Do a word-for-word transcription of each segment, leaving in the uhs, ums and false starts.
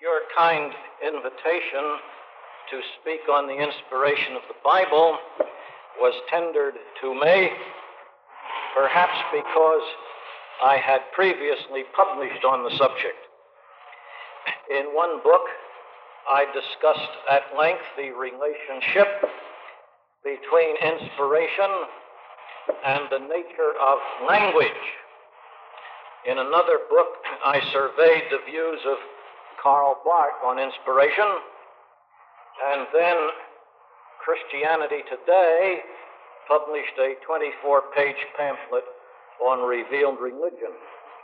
Your kind invitation to speak on the inspiration of the Bible was tendered to me, perhaps because I had previously published on the subject. In one book, I discussed at length the relationship between inspiration and the nature of language. In another book, I surveyed the views of Karl Barth on inspiration, and then Christianity Today published a twenty-four page pamphlet on revealed religion.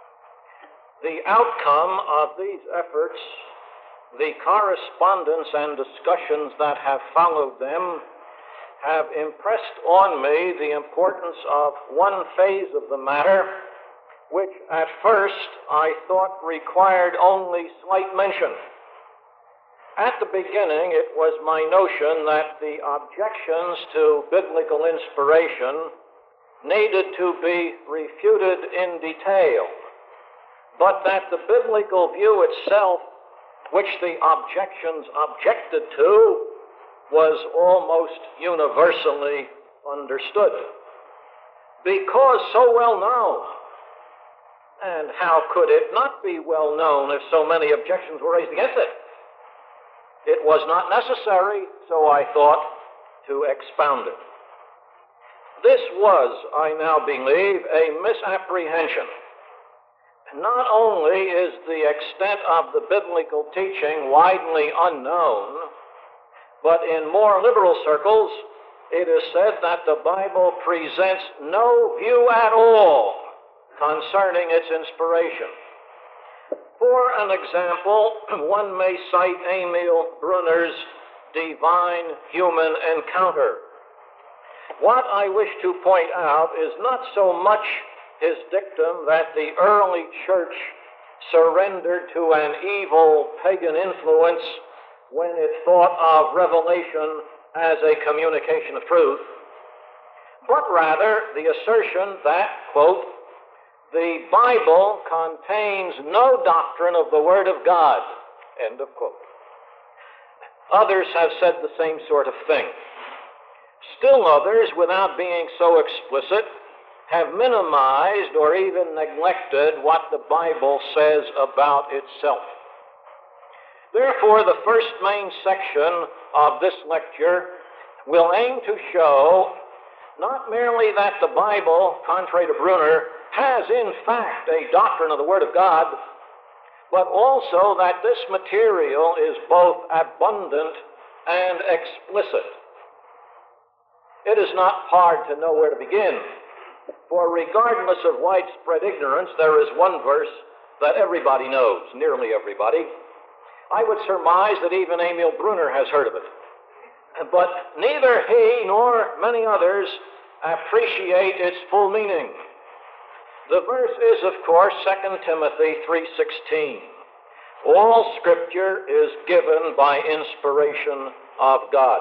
The outcome of these efforts, the correspondence and discussions that have followed them, have impressed on me the importance of one phase of the matter, which at first I thought required only slight mention. At the beginning, it was my notion that the objections to biblical inspiration needed to be refuted in detail, but that the biblical view itself, which the objections objected to, was almost universally understood, because so well known. And how could it not be well known if so many objections were raised against it? It was not necessary, so I thought, to expound it. This was, I now believe, a misapprehension. Not only is the extent of the biblical teaching widely unknown, but in more liberal circles, it is said that the Bible presents no view at all concerning its inspiration. For an example, one may cite Emil Brunner's Divine Human Encounter. What I wish to point out is not so much his dictum that the early church surrendered to an evil pagan influence when it thought of revelation as a communication of truth, but rather the assertion that, quote, the Bible contains no doctrine of the Word of God, end of quote. Others have said the same sort of thing. Still others, without being so explicit, have minimized or even neglected what the Bible says about itself. Therefore, the first main section of this lecture will aim to show not merely that the Bible, contrary to Brunner, has in fact a doctrine of the Word of God, but also that this material is both abundant and explicit. It is not hard to know where to begin, for regardless of widespread ignorance, there is one verse that everybody knows, nearly everybody. I would surmise that even Emil Brunner has heard of it. But neither he nor many others appreciate its full meaning. The verse is, of course, Second Timothy three sixteen. All Scripture is given by inspiration of God.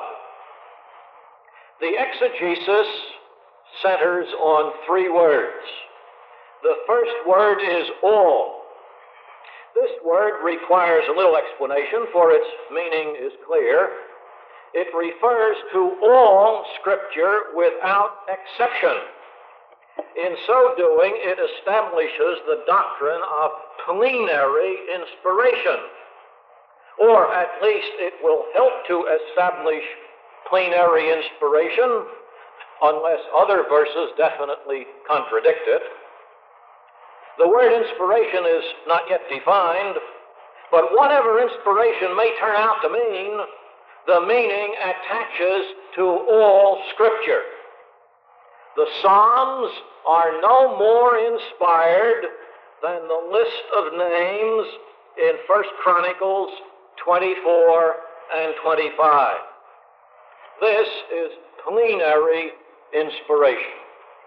The exegesis centers on three words. The first word is all. This word requires a little explanation, for its meaning is clear. It refers to all Scripture without exception. In so doing, it establishes the doctrine of plenary inspiration, or at least it will help to establish plenary inspiration, unless other verses definitely contradict it. The word inspiration is not yet defined, but whatever inspiration may turn out to mean, the meaning attaches to all Scripture. The Psalms are no more inspired than the list of names in First Chronicles twenty-four and twenty-five. This is plenary inspiration.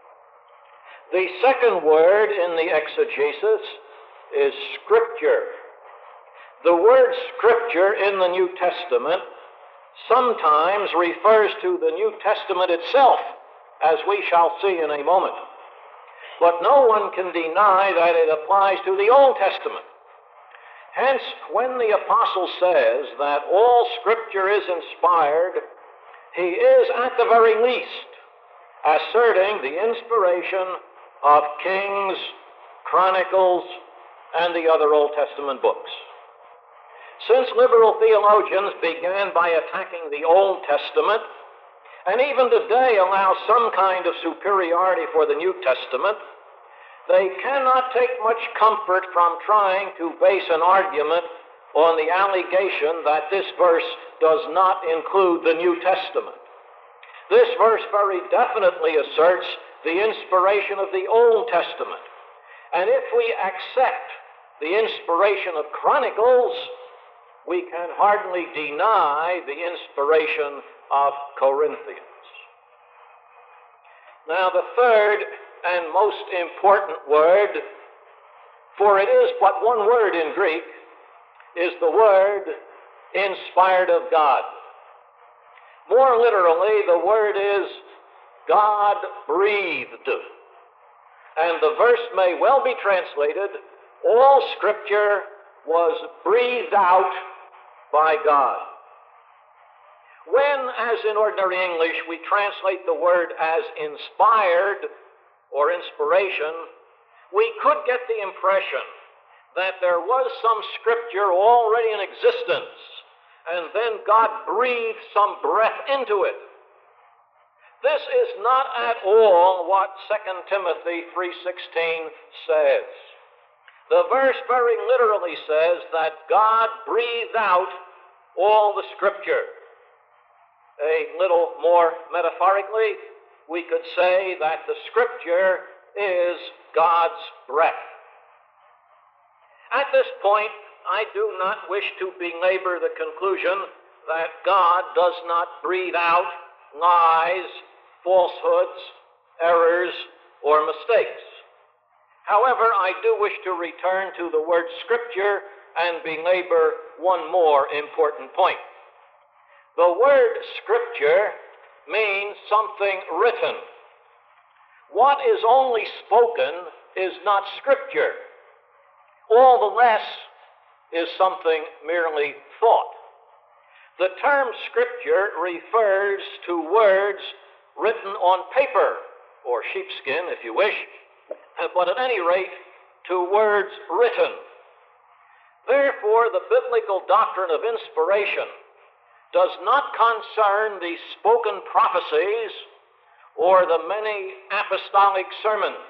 The second word in the exegesis is Scripture. The word Scripture in the New Testament sometimes refers to the New Testament itself, as we shall see in a moment. But no one can deny that it applies to the Old Testament. Hence, when the apostle says that all Scripture is inspired, he is at the very least asserting the inspiration of Kings, Chronicles, and the other Old Testament books. Since liberal theologians began by attacking the Old Testament, and even today allow some kind of superiority for the New Testament, they cannot take much comfort from trying to base an argument on the allegation that this verse does not include the New Testament. This verse very definitely asserts the inspiration of the Old Testament. And if we accept the inspiration of Chronicles, we can hardly deny the inspiration of Corinthians. Now, the third and most important word, for it is but one word in Greek, is the word inspired of God. More literally, the word is God-breathed. And the verse may well be translated, all Scripture was breathed out by God. When, as in ordinary English, we translate the word as inspired or inspiration, we could get the impression that there was some Scripture already in existence, and then God breathed some breath into it. This is not at all what Second Timothy three sixteen says. The verse very literally says that God breathed out all the Scripture. A little more metaphorically, we could say that the Scripture is God's breath. At this point, I do not wish to belabor the conclusion that God does not breathe out lies, falsehoods, errors, or mistakes. However, I do wish to return to the word Scripture and belabor one more important point. The word Scripture means something written. What is only spoken is not Scripture. All the less is something merely thought. The term Scripture refers to words written on paper, or sheepskin, if you wish, but at any rate, to words written. Therefore, the biblical doctrine of inspiration does not concern the spoken prophecies or the many apostolic sermons.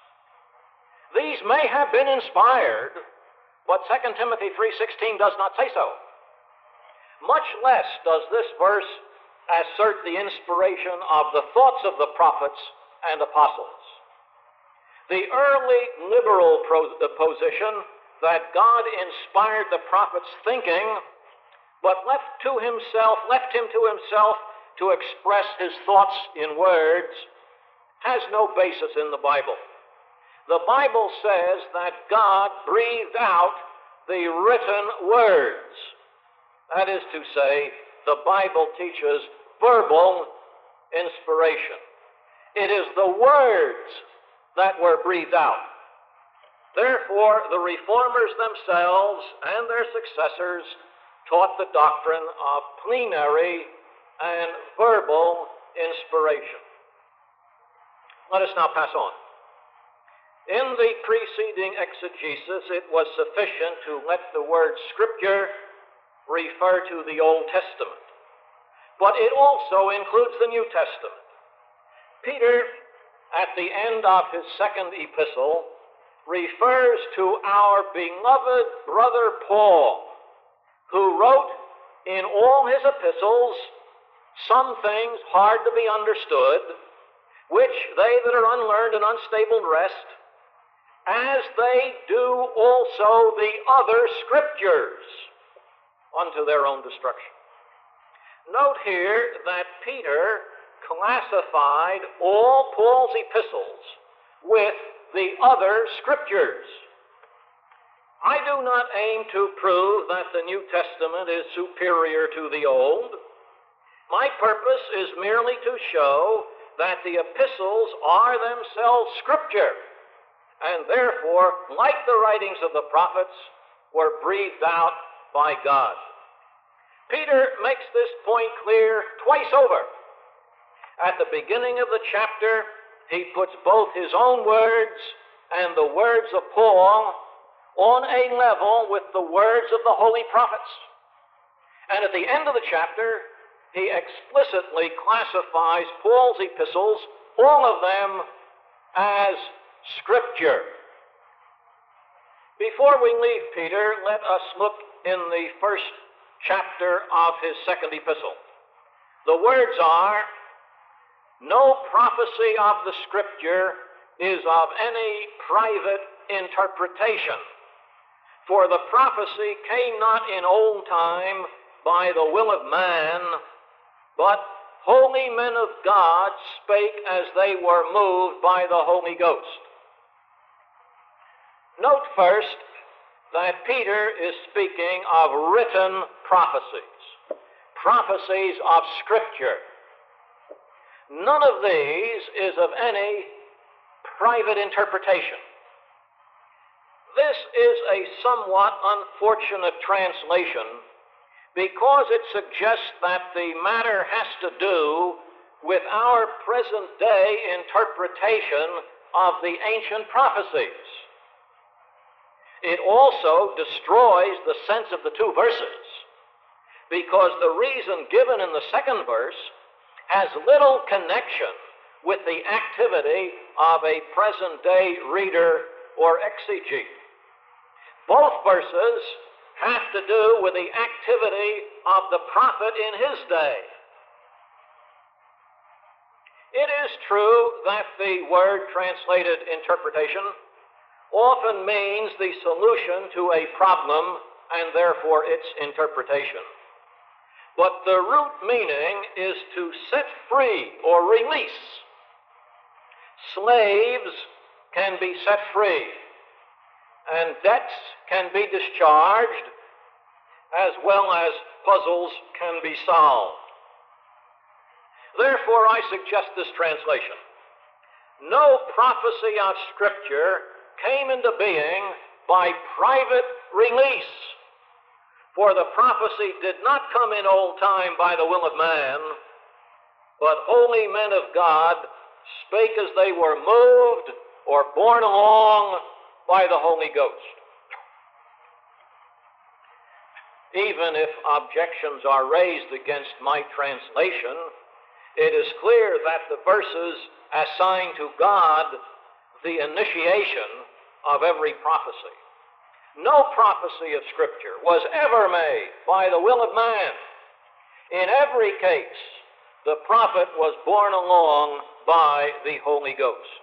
These may have been inspired, but Second Timothy three sixteen does not say so. Much less does this verse assert the inspiration of the thoughts of the prophets and apostles. The early liberal position that God inspired the prophets' thinking, but left to himself, left him to himself to express his thoughts in words, has no basis in the Bible. The Bible says that God breathed out the written words. That is to say, the Bible teaches verbal inspiration. It is the words that were breathed out. Therefore, the reformers themselves and their successors taught the doctrine of plenary and verbal inspiration. Let us now pass on. In the preceding exegesis, it was sufficient to let the word Scripture refer to the Old Testament, but it also includes the New Testament. Peter, at the end of his second epistle, refers to our beloved brother Paul, who wrote in all his epistles some things hard to be understood, which they that are unlearned and unstable wrest, as they do also the other Scriptures, unto their own destruction. Note here that Peter classified all Paul's epistles with the other Scriptures. I do not aim to prove that the New Testament is superior to the Old. My purpose is merely to show that the epistles are themselves Scripture, and therefore, like the writings of the prophets, were breathed out by God. Peter makes this point clear twice over. At the beginning of the chapter, he puts both his own words and the words of Paul on a level with the words of the holy prophets. And at the end of the chapter, he explicitly classifies Paul's epistles, all of them, as Scripture. Before we leave Peter, let us look in the first chapter of his second epistle. The words are, "No prophecy of the Scripture is of any private interpretation, for the prophecy came not in old time by the will of man, but holy men of God spake as they were moved by the Holy Ghost." Note first that Peter is speaking of written prophecies, prophecies of Scripture. None of these is of any private interpretation. This is a somewhat unfortunate translation because it suggests that the matter has to do with our present-day interpretation of the ancient prophecies. It also destroys the sense of the two verses, because the reason given in the second verse has little connection with the activity of a present-day reader or exegete. Both verses have to do with the activity of the prophet in his day. It is true that the word translated interpretation often means the solution to a problem and therefore its interpretation. But the root meaning is to set free or release. Slaves can be set free, and debts can be discharged, as well as puzzles can be solved. Therefore, I suggest this translation. No prophecy of Scripture came into being by private release, for the prophecy did not come in old time by the will of man, but holy men of God spake as they were moved or borne along by the Holy Ghost. Even if objections are raised against my translation, it is clear that the verses assign to God the initiation of every prophecy. No prophecy of Scripture was ever made by the will of man. In every case, the prophet was borne along by the Holy Ghost.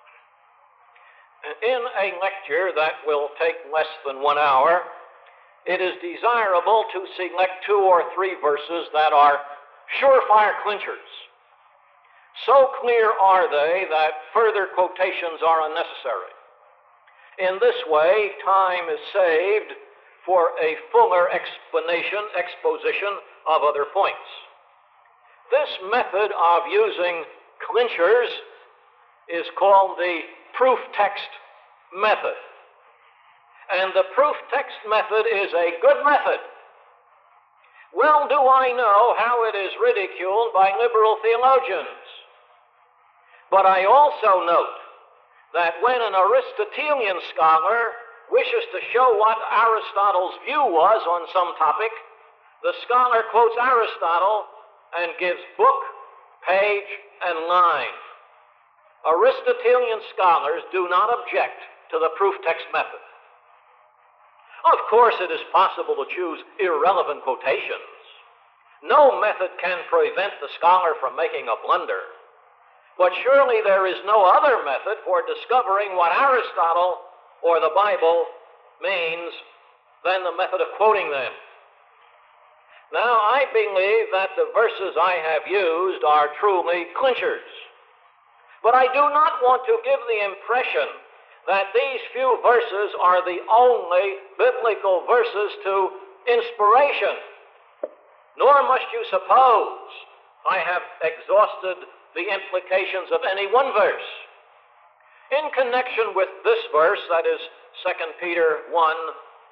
In a lecture that will take less than one hour, it is desirable to select two or three verses that are surefire clinchers. So clear are they that further quotations are unnecessary. In this way, time is saved for a fuller explanation, exposition of other points. This method of using clinchers is called the proof text method. And the proof text method is a good method. Well do I know how it is ridiculed by liberal theologians. But I also note that when an Aristotelian scholar wishes to show what Aristotle's view was on some topic, the scholar quotes Aristotle and gives book, page, and line. Aristotelian scholars do not object to the proof text method. Of course, it is possible to choose irrelevant quotations. No method can prevent the scholar from making a blunder. But surely there is no other method for discovering what Aristotle or the Bible means than the method of quoting them. Now, I believe that the verses I have used are truly clinchers. But I do not want to give the impression that these few verses are the only biblical verses to inspiration. Nor must you suppose I have exhausted the implications of any one verse. In connection with this verse, that is Second Peter one,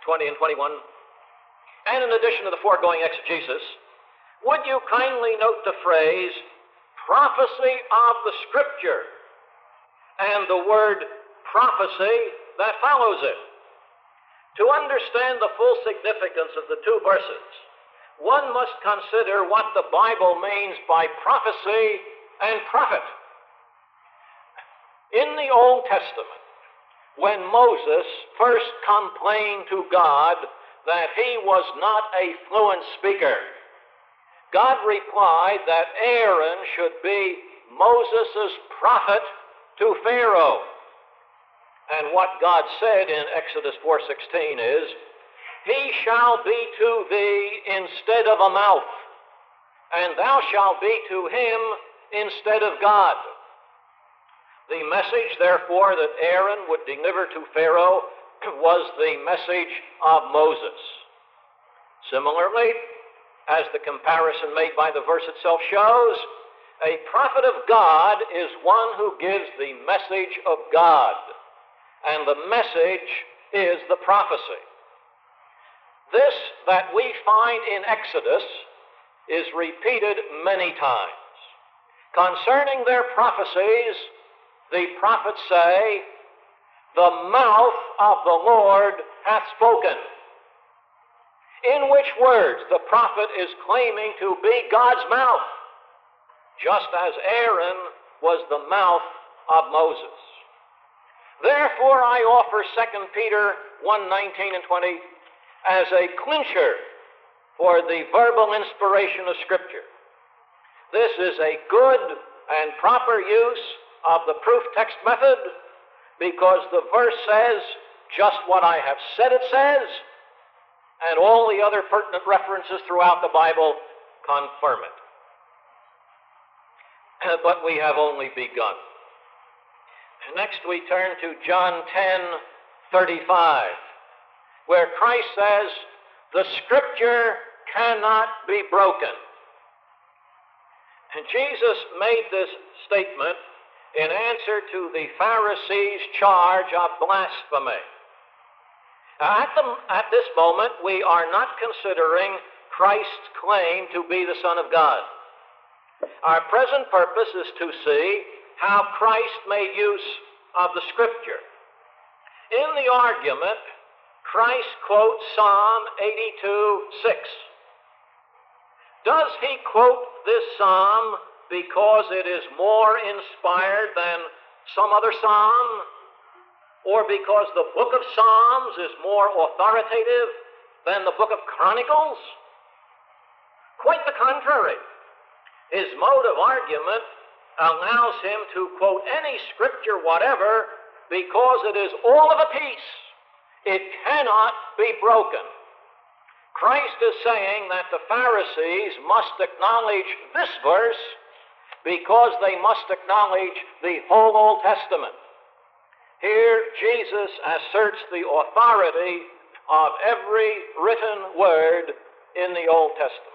twenty and twenty-one, and in addition to the foregoing exegesis, would you kindly note the phrase, prophecy of the Scripture, and the word prophecy that follows it? To understand the full significance of the two verses, one must consider what the Bible means by prophecy and prophet. In the Old Testament, when Moses first complained to God that he was not a fluent speaker, God replied that Aaron should be Moses' prophet to Pharaoh. And what God said in Exodus four sixteen is, he shall be to thee instead of a mouth, and thou shalt be to him instead of God. The message, therefore, that Aaron would deliver to Pharaoh was the message of Moses. Similarly, as the comparison made by the verse itself shows, a prophet of God is one who gives the message of God, and the message is the prophecy. This that we find in Exodus is repeated many times. Concerning their prophecies, the prophets say, the mouth of the Lord hath spoken. In which words the prophet is claiming to be God's mouth, just as Aaron was the mouth of Moses. Therefore I offer Second Peter one nineteen and twenty as a clincher for the verbal inspiration of Scripture. This is a good and proper use of the proof text method, because the verse says just what I have said it says, and all the other pertinent references throughout the Bible confirm it. But we have only begun. Next we turn to John ten thirty-five, where Christ says, the Scripture cannot be broken. And Jesus made this statement in answer to the Pharisees' charge of blasphemy. At, the, at this moment, we are not considering Christ's claim to be the Son of God. Our present purpose is to see how Christ made use of the Scripture. In the argument, Christ quotes Psalm eighty-two six. Does he quote this psalm because it is more inspired than some other psalm, or because the book of Psalms is more authoritative than the book of Chronicles? Quite the contrary. His mode of argument allows him to quote any scripture whatever because it is all of a piece. It cannot be broken. Christ is saying that the Pharisees must acknowledge this verse because they must acknowledge the whole Old Testament. Here, Jesus asserts the authority of every written word in the Old Testament.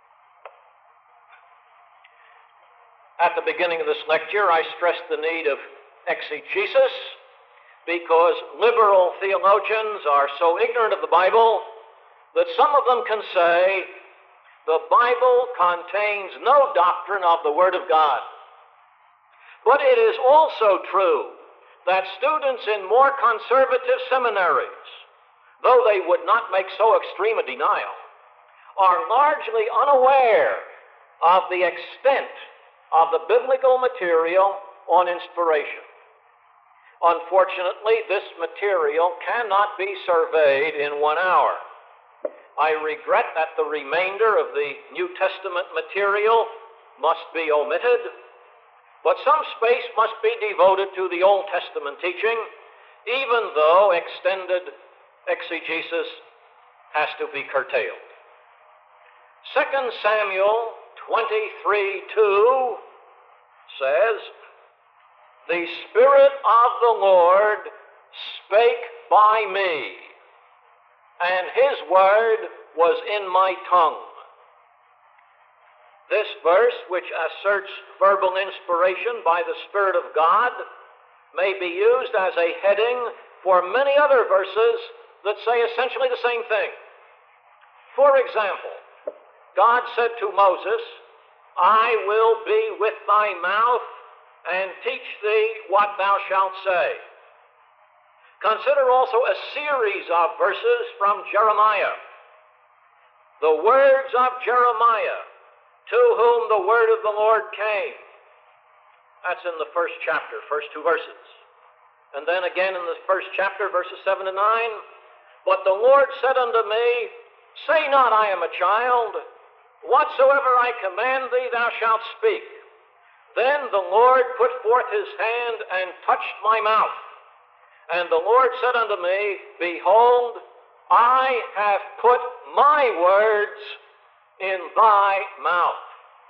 At the beginning of this lecture, I stressed the need of exegesis because liberal theologians are so ignorant of the Bible that some of them can say the Bible contains no doctrine of the Word of God. But it is also true that students in more conservative seminaries, though they would not make so extreme a denial, are largely unaware of the extent of the biblical material on inspiration. Unfortunately, this material cannot be surveyed in one hour. I regret that the remainder of the New Testament material must be omitted, but some space must be devoted to the Old Testament teaching, even though extended exegesis has to be curtailed. Second Samuel twenty-three two says, the Spirit of the Lord spake by me, and his word was in my tongue. This verse, which asserts verbal inspiration by the Spirit of God, may be used as a heading for many other verses that say essentially the same thing. For example, God said to Moses, I will be with thy mouth and teach thee what thou shalt say. Consider also a series of verses from Jeremiah. The words of Jeremiah, to whom the word of the Lord came. That's in the first chapter, first two verses. And then again in the first chapter, verses seven and nine. But the Lord said unto me, say not, I am a child. Whatsoever I command thee, thou shalt speak. Then the Lord put forth his hand and touched my mouth. And the Lord said unto me, behold, I have put my words in thy mouth.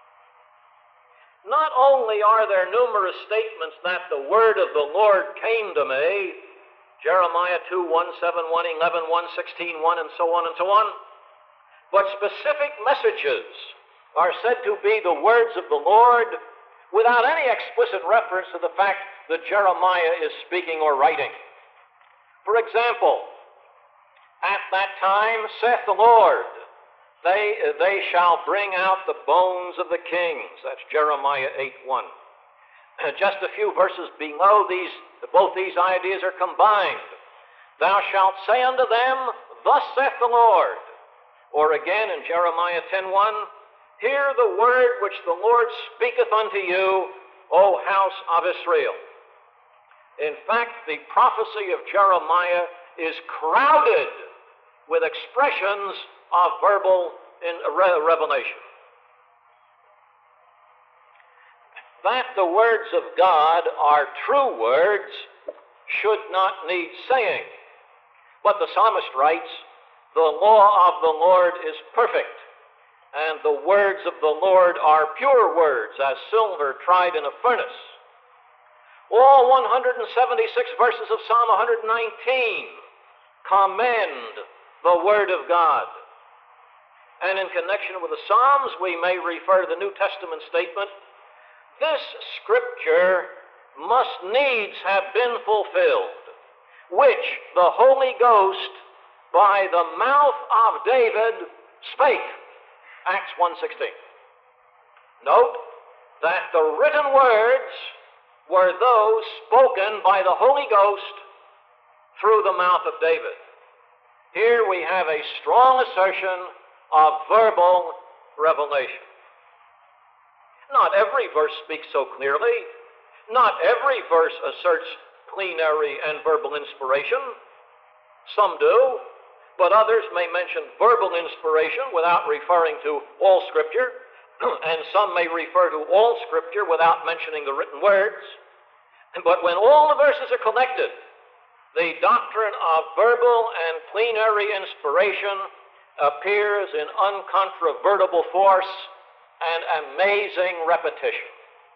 Not only are there numerous statements that the word of the Lord came to me, Jeremiah two, one, seven, one, eleven, one, sixteen, one, and so on and so on, but specific messages are said to be the words of the Lord without any explicit reference to the fact that Jeremiah is speaking or writing. For example, at that time, saith the Lord, they, they shall bring out the bones of the kings. That's Jeremiah eight, one. Just a few verses below these, both these ideas are combined. Thou shalt say unto them, thus saith the Lord. Or again in Jeremiah ten, one, hear the word which the Lord speaketh unto you, O house of Israel. In fact, the prophecy of Jeremiah is crowded with expressions of verbal in re- revelation. That the words of God are true words should not need saying. But the psalmist writes, the law of the Lord is perfect, and the words of the Lord are pure words, as silver tried in a furnace. All one hundred seventy-six verses of Psalm one hundred nineteen commend the Word of God. And in connection with the Psalms, we may refer to the New Testament statement, this Scripture must needs have been fulfilled, which the Holy Ghost by the mouth of David spake. Acts one sixteen. Note that the written words were those spoken by the Holy Ghost through the mouth of David. Here we have a strong assertion of verbal revelation. Not every verse speaks so clearly. Not every verse asserts plenary and verbal inspiration. Some do, but others may mention verbal inspiration without referring to all Scripture, and some may refer to all Scripture without mentioning the written words. But when all the verses are collected, the doctrine of verbal and plenary inspiration appears in uncontrovertible force and amazing repetition.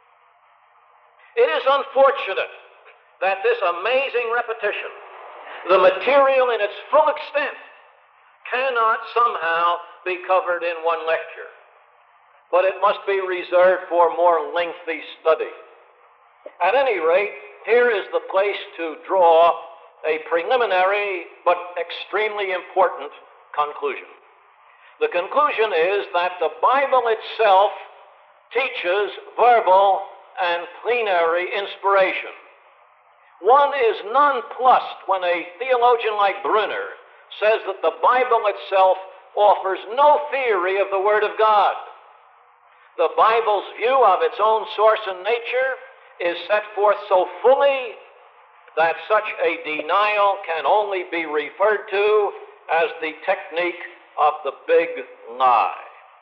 It is unfortunate that this amazing repetition, the material in its full extent, cannot somehow be covered in one lecture, but it must be reserved for more lengthy study. At any rate, here is the place to draw a preliminary but extremely important conclusion. The conclusion is that the Bible itself teaches verbal and plenary inspiration. One is nonplussed when a theologian like Brunner says that the Bible itself offers no theory of the Word of God. The Bible's view of its own source and nature is set forth so fully that such a denial can only be referred to as the technique of the big lie.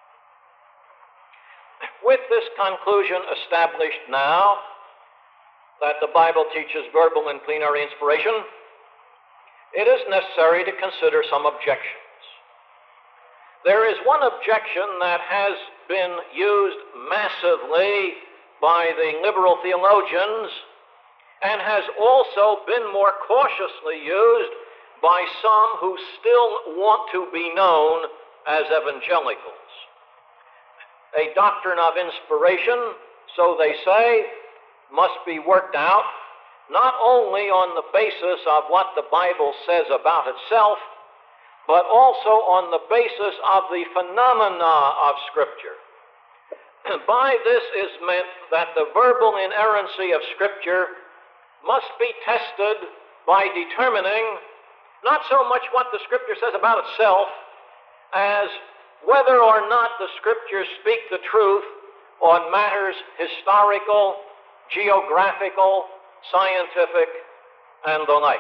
With this conclusion established now, that the Bible teaches verbal and plenary inspiration, it is necessary to consider some objections. There is one objection that has been used massively by the liberal theologians and has also been more cautiously used by some who still want to be known as evangelicals. A doctrine of inspiration, so they say, must be worked out not only on the basis of what the Bible says about itself, but also on the basis of the phenomena of Scripture. By this is meant that the verbal inerrancy of Scripture must be tested by determining not so much what the Scripture says about itself as whether or not the Scriptures speak the truth on matters historical, geographical, scientific, and the like.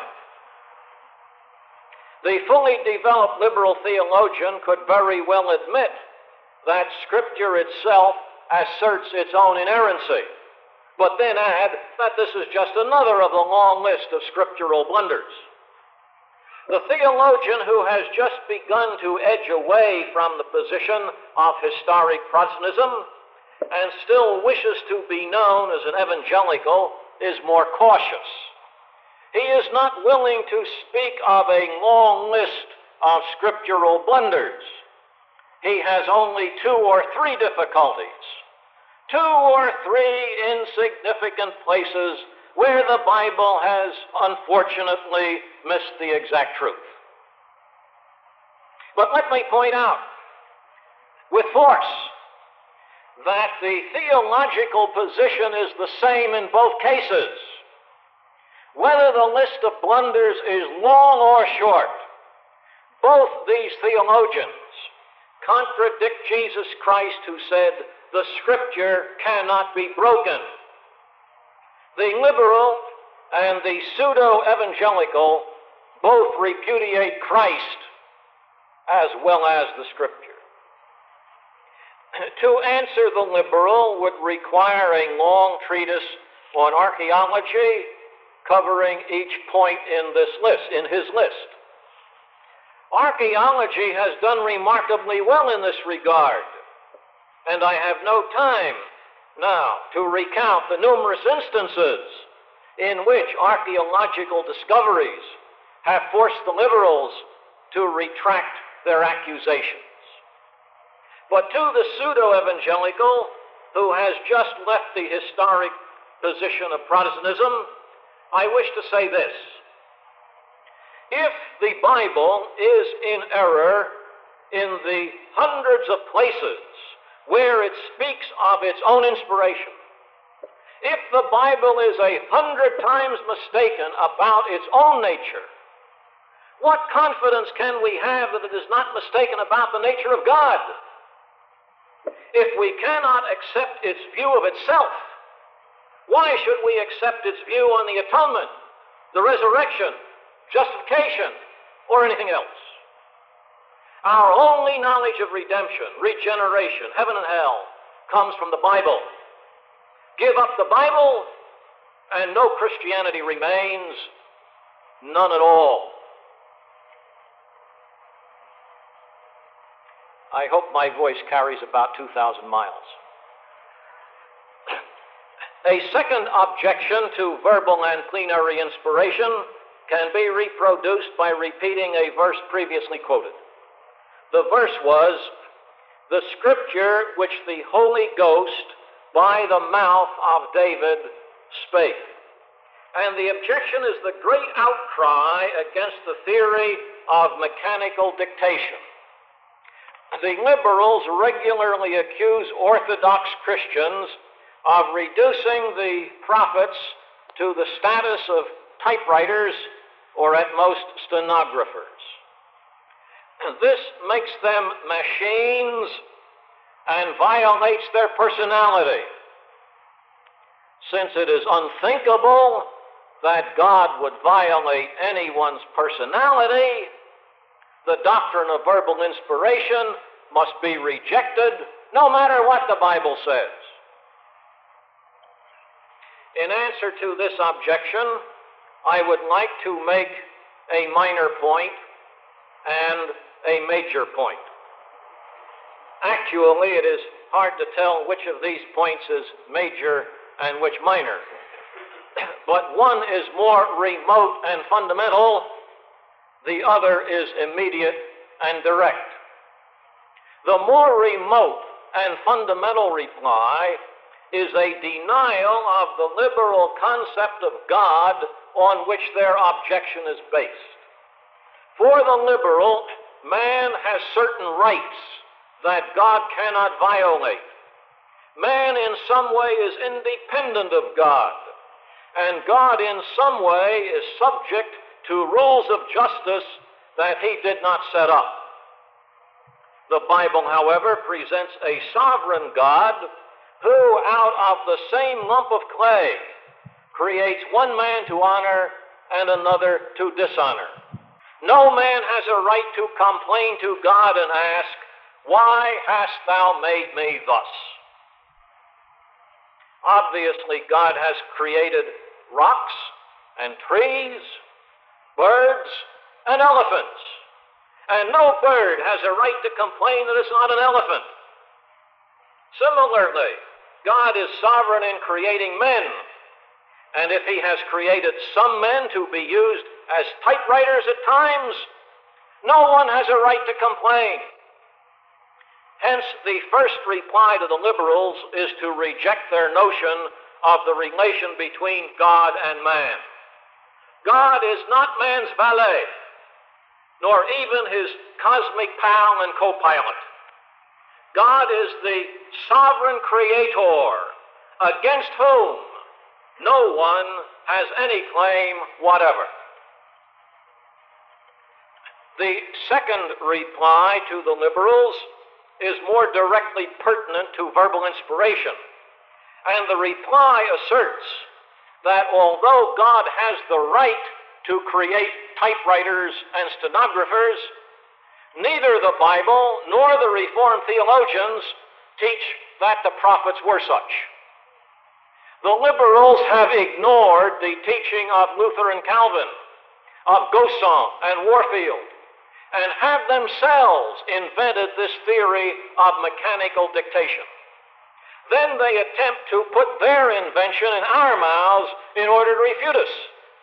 The fully developed liberal theologian could very well admit that Scripture itself asserts its own inerrancy, but then add that this is just another of the long list of scriptural blunders. The theologian who has just begun to edge away from the position of historic Protestantism and still wishes to be known as an evangelical is more cautious. He is not willing to speak of a long list of scriptural blunders. He has only two or three difficulties, two or three insignificant places where the Bible has unfortunately missed the exact truth. But let me point out with force that the theological position is the same in both cases. Whether the list of blunders is long or short, both these theologians contradict Jesus Christ, who said, "The Scripture cannot be broken." The liberal and the pseudo-evangelical both repudiate Christ as well as the Scripture. To answer the liberal would require a long treatise on archaeology, covering each point in this list, in his list. Archaeology has done remarkably well in this regard, and I have no time now to recount the numerous instances in which archaeological discoveries have forced the liberals to retract their accusations. But to the pseudo-evangelical who has just left the historic position of Protestantism, I wish to say this. If the Bible is in error in the hundreds of places where it speaks of its own inspiration, if the Bible is a hundred times mistaken about its own nature, what confidence can we have that it is not mistaken about the nature of God? If we cannot accept its view of itself, why should we accept its view on the atonement, the resurrection, justification, or anything else? Our only knowledge of redemption, regeneration, heaven and hell, comes from the Bible. Give up the Bible, and no Christianity remains, none at all. I hope my voice carries about two thousand miles. A second objection to verbal and plenary inspiration can be reproduced by repeating a verse previously quoted. The verse was, "The Scripture which the Holy Ghost by the mouth of David spake." And the objection is the great outcry against the theory of mechanical dictation. The liberals regularly accuse Orthodox Christians of reducing the prophets to the status of typewriters or at most stenographers. This makes them machines and violates their personality, since it is unthinkable that God would violate anyone's personality. The doctrine of verbal inspiration must be rejected no matter what the Bible says. In answer to this objection, I would like to make a minor point and a major point. Actually, it is hard to tell which of these points is major and which minor. But one is more remote and fundamental, the other is immediate and direct. The more remote and fundamental reply is a denial of the liberal concept of God on which their objection is based. For the liberal, man has certain rights that God cannot violate. Man in some way is independent of God, and God in some way is subject to rules of justice that he did not set up. The Bible, however, presents a sovereign God who, out of the same lump of clay, creates one man to honor and another to dishonor. No man has a right to complain to God and ask, "Why hast thou made me thus?" Obviously, God has created rocks and trees, birds and elephants. And no bird has a right to complain that it's not an elephant. Similarly, God is sovereign in creating men. And if he has created some men to be used as typewriters at times, no one has a right to complain. Hence, the first reply to the liberals is to reject their notion of the relation between God and man. God is not man's valet, nor even his cosmic pal and co-pilot. God is the sovereign creator against whom no one has any claim whatever. The second reply to the liberals is more directly pertinent to verbal inspiration, and the reply asserts that although God has the right to create typewriters and stenographers, neither the Bible nor the Reformed theologians teach that the prophets were such. The liberals have ignored the teaching of Luther and Calvin, of Gaussen and Warfield, and have themselves invented this theory of mechanical dictation. Then they attempt to put their invention in our mouths in order to refute us.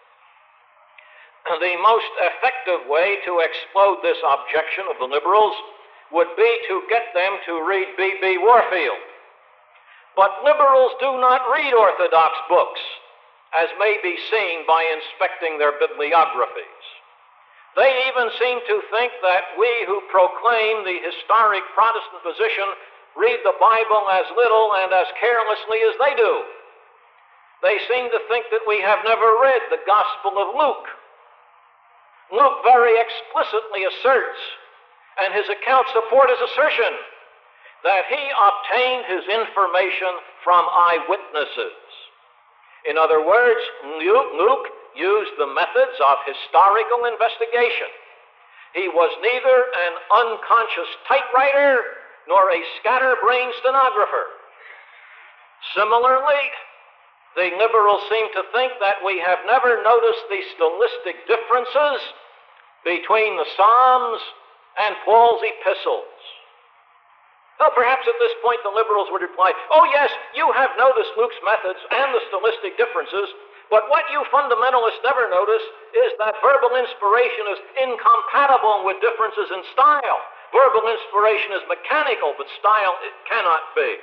The most effective way to explode this objection of the liberals would be to get them to read B B Warfield. But liberals do not read orthodox books, as may be seen by inspecting their bibliographies. They even seem to think that we who proclaim the historic Protestant position read the Bible as little and as carelessly as they do. They seem to think that we have never read the Gospel of Luke. Luke very explicitly asserts, and his accounts support his assertion, that he obtained his information from eyewitnesses. In other words, Luke used the methods of historical investigation. He was neither an unconscious typewriter nor a scatterbrained stenographer. Similarly, the liberals seem to think that we have never noticed the stylistic differences between the Psalms and Paul's epistles. Well, perhaps at this point the liberals would reply, "Oh yes, you have noticed Luke's methods and the stylistic differences, but what you fundamentalists never notice is that verbal inspiration is incompatible with differences in style. Verbal inspiration is mechanical, but style it cannot be."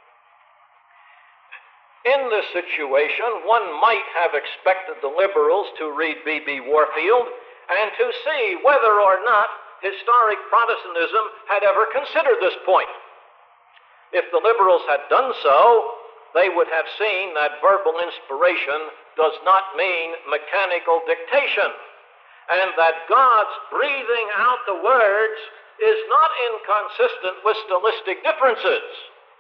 In this situation, one might have expected the liberals to read B B Warfield and to see whether or not historic Protestantism had ever considered this point. If the liberals had done so, they would have seen that verbal inspiration does not mean mechanical dictation, and that God's breathing out the words is not inconsistent with stylistic differences.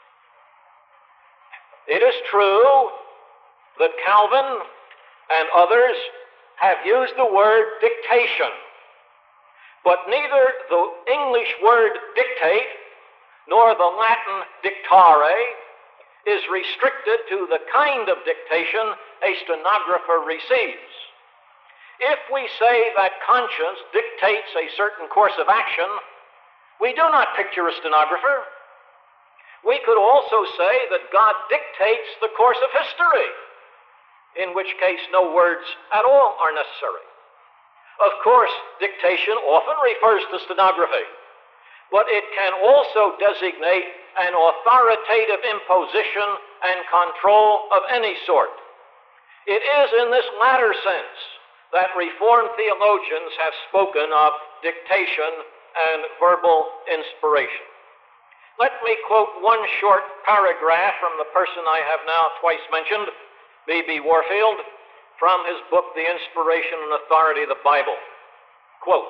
It is true that Calvin and others have used the word dictation, but neither the English word dictate nor the Latin dictare is restricted to the kind of dictation a stenographer receives. If we say that conscience dictates a certain course of action, we do not picture a stenographer. We could also say that God dictates the course of history, in which case no words at all are necessary. Of course, dictation often refers to stenography, but it can also designate an authoritative imposition and control of any sort. It is in this latter sense that Reformed theologians have spoken of dictation and verbal inspiration. Let me quote one short paragraph from the person I have now twice mentioned, B B Warfield, from his book, The Inspiration and Authority of the Bible. Quote,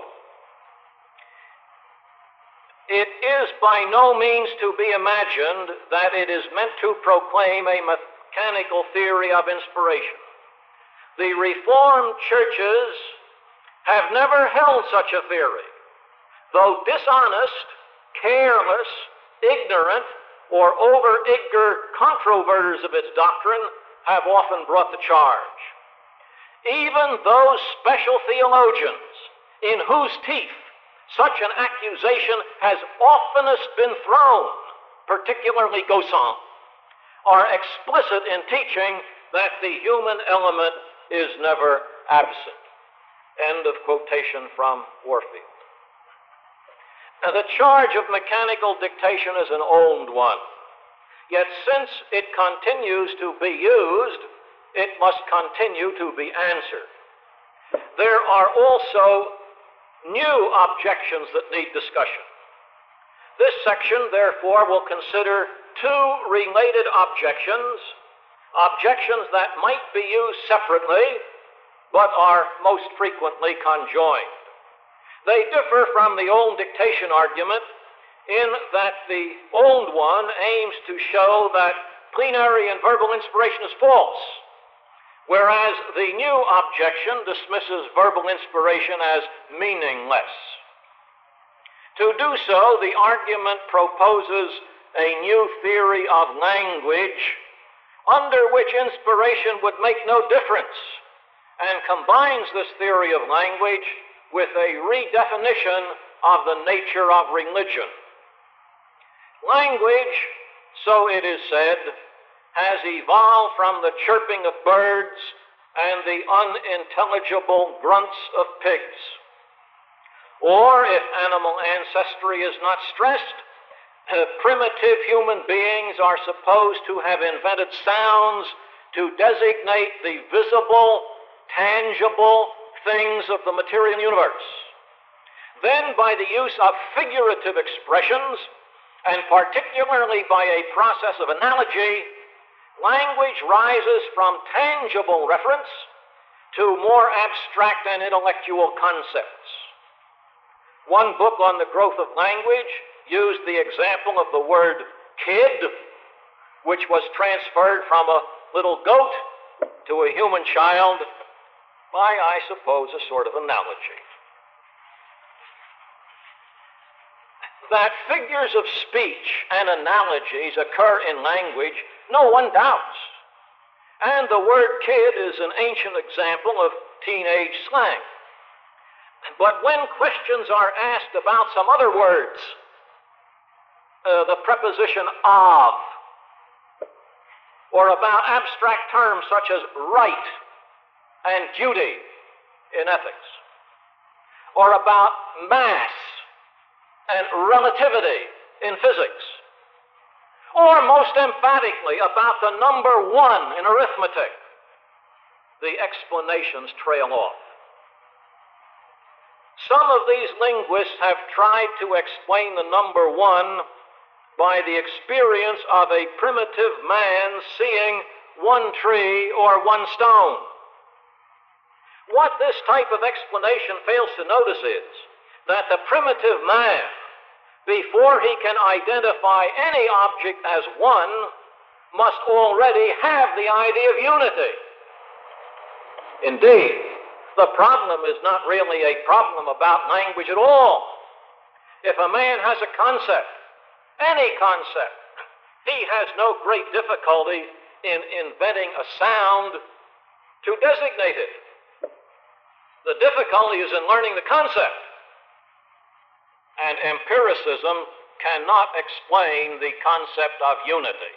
"It is by no means to be imagined that it is meant to proclaim a mechanical theory of inspiration. The Reformed churches have never held such a theory, though dishonest, careless, ignorant, or over-eager controverters of its doctrine have often brought the charge. Even those special theologians in whose teeth such an accusation has oftenest been thrown, particularly Gaussen, are explicit in teaching that the human element is never absent." End of quotation from Warfield. Now, the charge of mechanical dictation is an old one. Yet since it continues to be used, it must continue to be answered. There are also new objections that need discussion. This section, therefore, will consider two related objections, objections that might be used separately, but are most frequently conjoined. They differ from the old dictation argument in that the old one aims to show that plenary and verbal inspiration is false, whereas the new objection dismisses verbal inspiration as meaningless. To do so, the argument proposes a new theory of language under which inspiration would make no difference, and combines this theory of language with a redefinition of the nature of religion. Language, so it is said, has evolved from the chirping of birds and the unintelligible grunts of pigs. Or, if animal ancestry is not stressed, uh, primitive human beings are supposed to have invented sounds to designate the visible, tangible things of the material universe. Then, by the use of figurative expressions, and particularly by a process of analogy, language rises from tangible reference to more abstract and intellectual concepts. One book on the growth of language used the example of the word kid, which was transferred from a little goat to a human child by, I suppose, a sort of analogy. That figures of speech and analogies occur in language, no one doubts. And the word kid is an ancient example of teenage slang. But when questions are asked about some other words, uh, the preposition of, or about abstract terms such as right and duty in ethics, or about mass and relativity in physics, or most emphatically about the number one in arithmetic, the explanations trail off. Some of these linguists have tried to explain the number one by the experience of a primitive man seeing one tree or one stone. What this type of explanation fails to notice is that the primitive man, before he can identify any object as one, must already have the idea of unity. Indeed, the problem is not really a problem about language at all. If a man has a concept, any concept, he has no great difficulty in inventing a sound to designate it. The difficulty is in learning the concept. And empiricism cannot explain the concept of unity.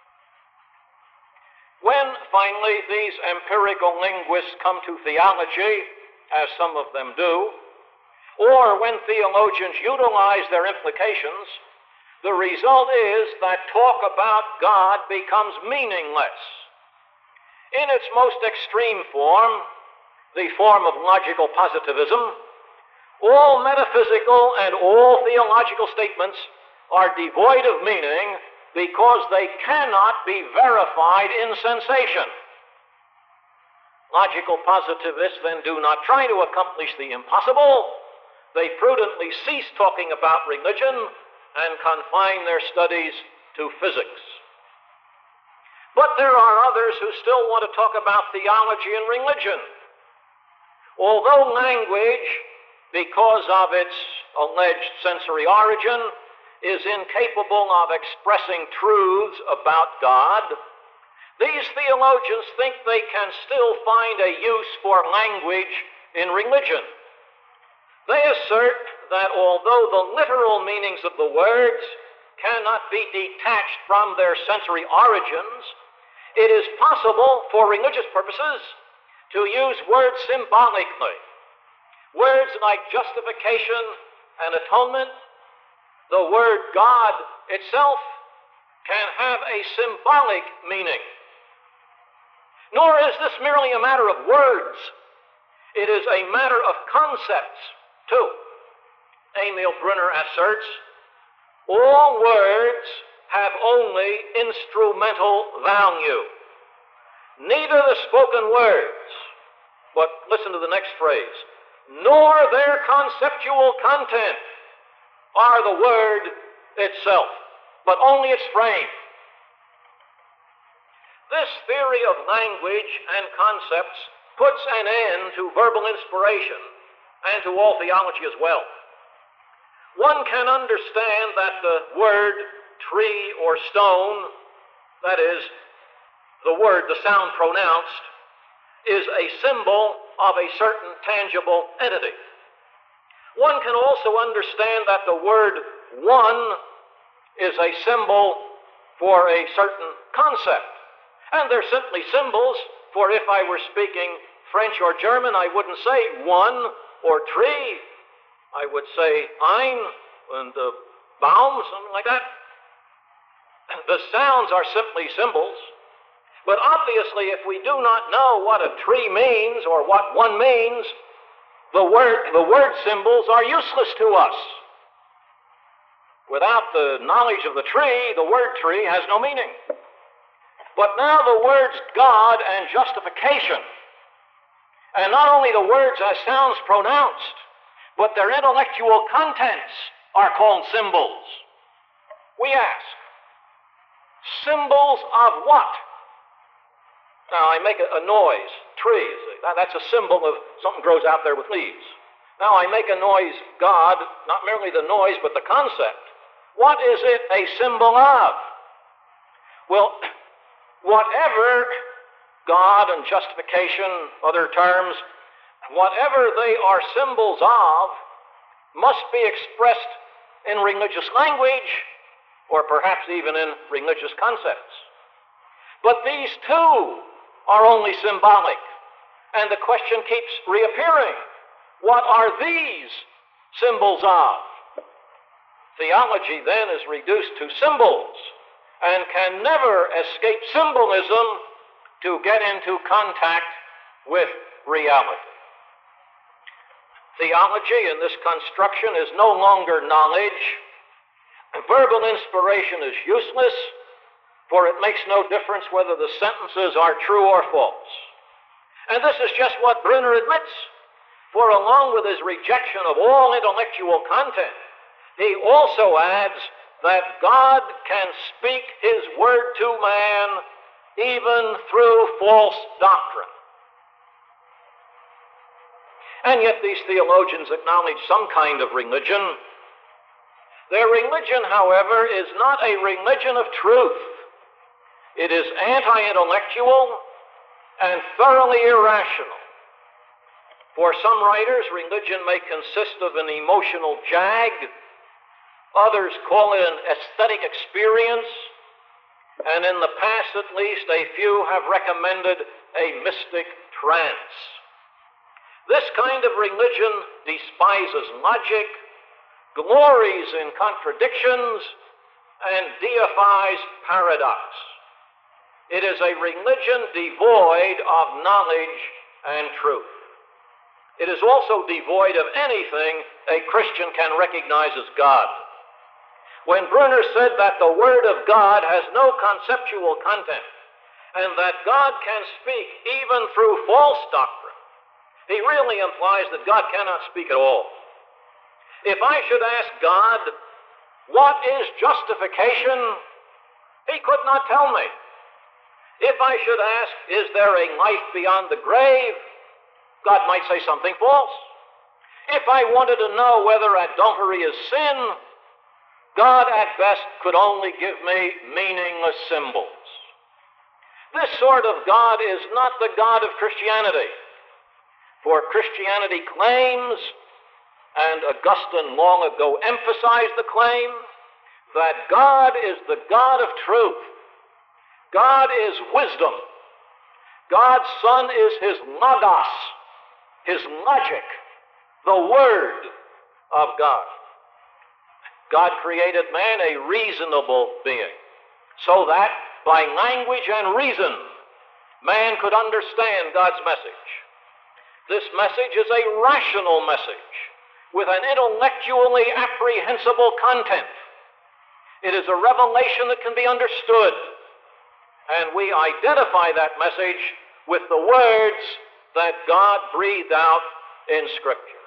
When, finally, these empirical linguists come to theology, as some of them do, or when theologians utilize their implications, the result is that talk about God becomes meaningless. In its most extreme form, the form of logical positivism, all metaphysical and all theological statements are devoid of meaning because they cannot be verified in sensation. Logical positivists then do not try to accomplish the impossible. They prudently cease talking about religion and confine their studies to physics. But there are others who still want to talk about theology and religion. Although language, because of its alleged sensory origin, is incapable of expressing truths about God, these theologians think they can still find a use for language in religion. They assert that although the literal meanings of the words cannot be detached from their sensory origins, it is possible for religious purposes to use words symbolically. Words like justification and atonement, the word God itself, can have a symbolic meaning. Nor is this merely a matter of words. It is a matter of concepts, too. Emil Brunner asserts, all words have only instrumental value. Neither the spoken words, but listen to the next phrase, nor their conceptual content are the word itself, but only its frame. This theory of language and concepts puts an end to verbal inspiration and to all theology as well. One can understand that the word tree or stone, that is, the word, the sound pronounced, is a symbol of a certain tangible entity. One can also understand that the word one is a symbol for a certain concept. And they're simply symbols, for if I were speaking French or German, I wouldn't say one or tree. I would say ein and uh, Baum, something like that. The sounds are simply symbols. But obviously, if we do not know what a tree means or what one means, the word, the word symbols are useless to us. Without the knowledge of the tree, the word tree has no meaning. But now the words God and justification, and not only the words as sounds pronounced, but their intellectual contents are called symbols. We ask, symbols of what? Now I make a, a noise, trees, that's a symbol of something grows out there with leaves. Now I make a noise, God, not merely the noise, but the concept. What is it a symbol of? Well, whatever God and justification, other terms, whatever they are symbols of, must be expressed in religious language, or perhaps even in religious concepts. But these too are only symbolic, and the question keeps reappearing. What are these symbols of? Theology then is reduced to symbols, and can never escape symbolism to get into contact with reality. Theology in this construction is no longer knowledge. Verbal inspiration is useless, for it makes no difference whether the sentences are true or false. And this is just what Brunner admits, for along with his rejection of all intellectual content, he also adds that God can speak his word to man even through false doctrine. And yet these theologians acknowledge some kind of religion. Their religion, however, is not a religion of truth. It is anti-intellectual and thoroughly irrational. For some writers, religion may consist of an emotional jag. Others call it an aesthetic experience. And in the past, at least, a few have recommended a mystic trance. This kind of religion despises logic, glories in contradictions, and deifies paradox. It is a religion devoid of knowledge and truth. It is also devoid of anything a Christian can recognize as God. When Brunner said that the Word of God has no conceptual content, and that God can speak even through false doctrine, he really implies that God cannot speak at all. If I should ask God, what is justification? He could not tell me. If I should ask, is there a life beyond the grave? God might say something false. If I wanted to know whether adultery is sin, God at best could only give me meaningless symbols. This sort of God is not the God of Christianity. For Christianity claims, and Augustine long ago emphasized the claim, that God is the God of truth. God is wisdom. God's Son is his logos, his logic, the Word of God. God created man a reasonable being, so that by language and reason, man could understand God's message. This message is a rational message with an intellectually apprehensible content. It is a revelation that can be understood, and we identify that message with the words that God breathed out in Scripture.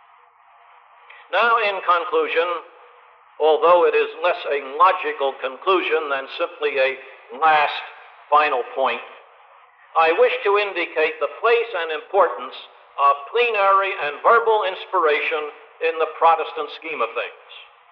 Now, in conclusion, although it is less a logical conclusion than simply a last, final point, I wish to indicate the place and importance of plenary and verbal inspiration in the Protestant scheme of things.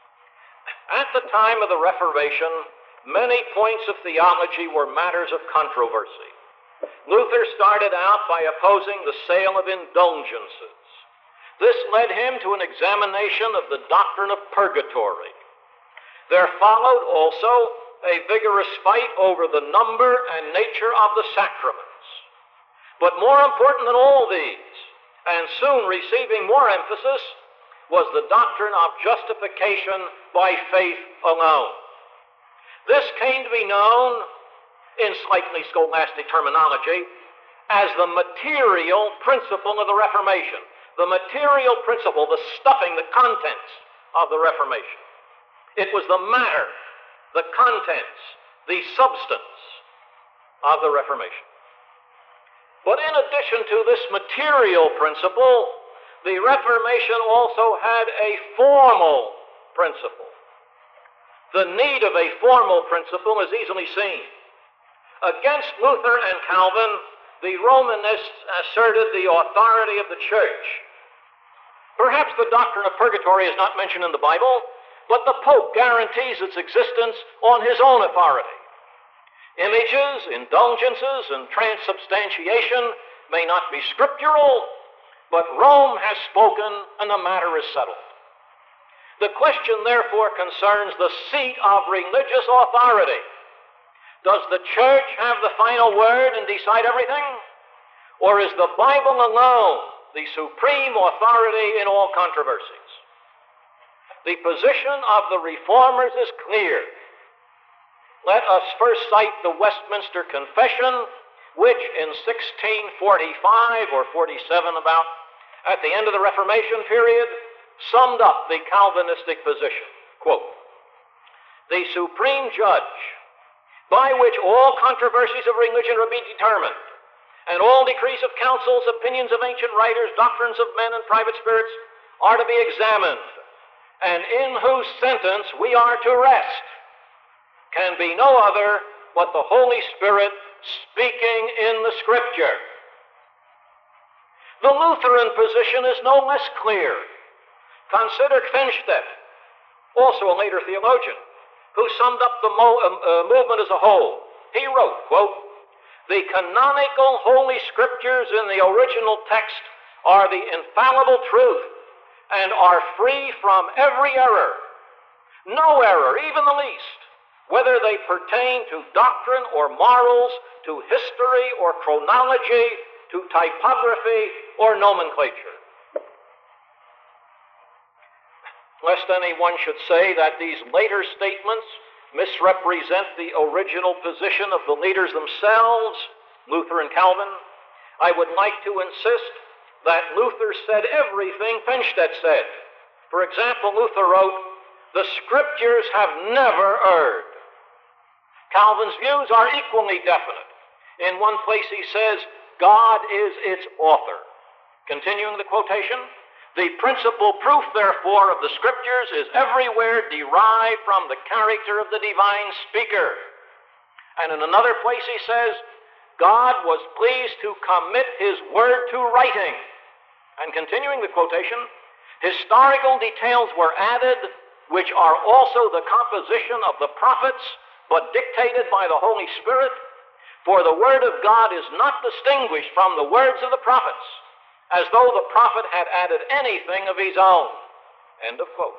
At the time of the Reformation, many points of theology were matters of controversy. Luther started out by opposing the sale of indulgences. This led him to an examination of the doctrine of purgatory. There followed also a vigorous fight over the number and nature of the sacraments. But more important than all these, and soon receiving more emphasis, was the doctrine of justification by faith alone. This came to be known, in slightly scholastic terminology, as the material principle of the Reformation. The material principle, the stuffing, the contents of the Reformation. It was the matter, the contents, the substance of the Reformation. But in addition to this material principle, the Reformation also had a formal principle. The need of a formal principle is easily seen. Against Luther and Calvin, the Romanists asserted the authority of the church. Perhaps the doctrine of purgatory is not mentioned in the Bible, but the Pope guarantees its existence on his own authority. Images, indulgences, and transubstantiation may not be scriptural, but Rome has spoken and the matter is settled. The question, therefore, concerns the seat of religious authority. Does the church have the final word and decide everything? Or is the Bible alone the supreme authority in all controversies? The position of the Reformers is clear. Let us first cite the Westminster Confession, which in sixteen forty-five or forty-seven about, at the end of the Reformation period, summed up the Calvinistic position. Quote, "The supreme judge, by which all controversies of religion are to be determined, and all decrees of councils, opinions of ancient writers, doctrines of men, and private spirits are to be examined, and in whose sentence we are to rest, can be no other but the Holy Spirit speaking in the Scripture." The Lutheran position is no less clear. Consider Kvenstedt, also a later theologian, who summed up the mo- uh, movement as a whole. He wrote, quote, "The canonical Holy Scriptures in the original text are the infallible truth and are free from every error. No error, even the least, whether they pertain to doctrine or morals, to history or chronology, to typography or nomenclature." Lest anyone should say that these later statements misrepresent the original position of the leaders themselves, Luther and Calvin, I would like to insist that Luther said everything Penstedt said. For example, Luther wrote, "The Scriptures have never erred." Calvin's views are equally definite. In one place he says, "God is its author." Continuing the quotation, "The principal proof, therefore, of the Scriptures is everywhere derived from the character of the divine speaker." And in another place he says, "God was pleased to commit his word to writing." And continuing the quotation, "Historical details were added, which are also the composition of the prophets, but dictated by the Holy Spirit, for the word of God is not distinguished from the words of the prophets, as though the prophet had added anything of his own." End of quote.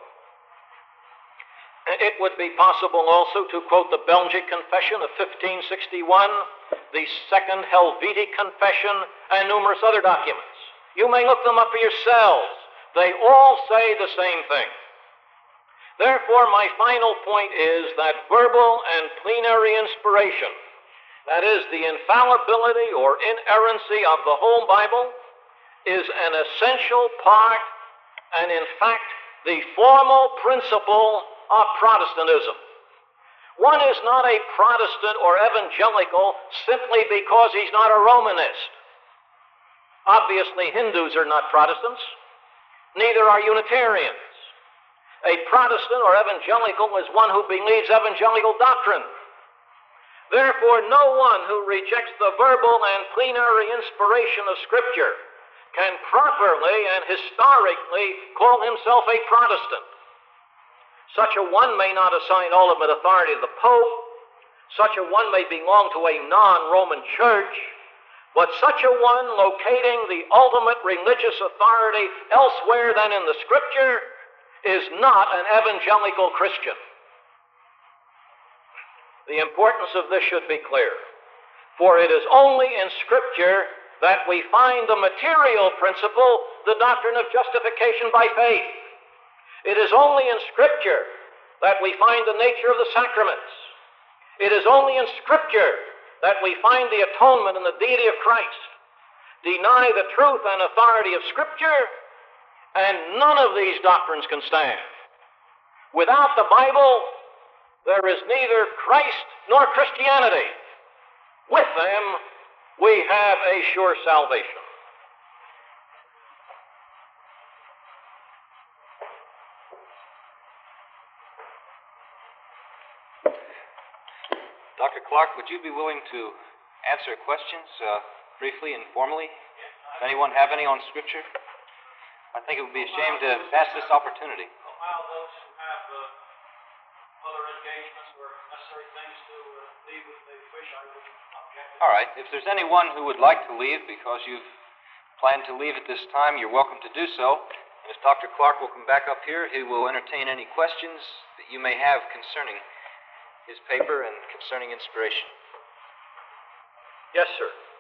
It would be possible also to quote the Belgic Confession of fifteen sixty-one, the Second Helvetic Confession, and numerous other documents. You may look them up for yourselves. They all say the same thing. Therefore, my final point is that verbal and plenary inspiration, that is, the infallibility or inerrancy of the whole Bible, is an essential part and, in fact, the formal principle of Protestantism. One is not a Protestant or evangelical simply because he's not a Romanist. Obviously, Hindus are not Protestants. Neither are Unitarians. A Protestant or evangelical is one who believes evangelical doctrine. Therefore, no one who rejects the verbal and plenary inspiration of Scripture can properly and historically call himself a Protestant. Such a one may not assign ultimate authority to the Pope. Such a one may belong to a non-Roman church. But such a one locating the ultimate religious authority elsewhere than in the Scripture is not an evangelical Christian. The importance of this should be clear, for it is only in Scripture that we find the material principle, the doctrine of justification by faith. It is only in Scripture that we find the nature of the sacraments. It is only in Scripture that we find the atonement and the deity of Christ. Deny the truth and authority of Scripture, and none of these doctrines can stand. Without the Bible, there is neither Christ nor Christianity. With them, we have a sure salvation. Doctor Clark, would you be willing to answer questions uh, briefly and formally? Does anyone have any on Scripture? I think it would be a shame to pass this opportunity. Allow those who have uh, other engagements or necessary things to uh, leave if they wish. I wouldn't object. All right. If there's anyone who would like to leave because you've planned to leave at this time, you're welcome to do so. And as Doctor Clark will come back up here, he will entertain any questions that you may have concerning his paper and concerning inspiration. Yes, sir.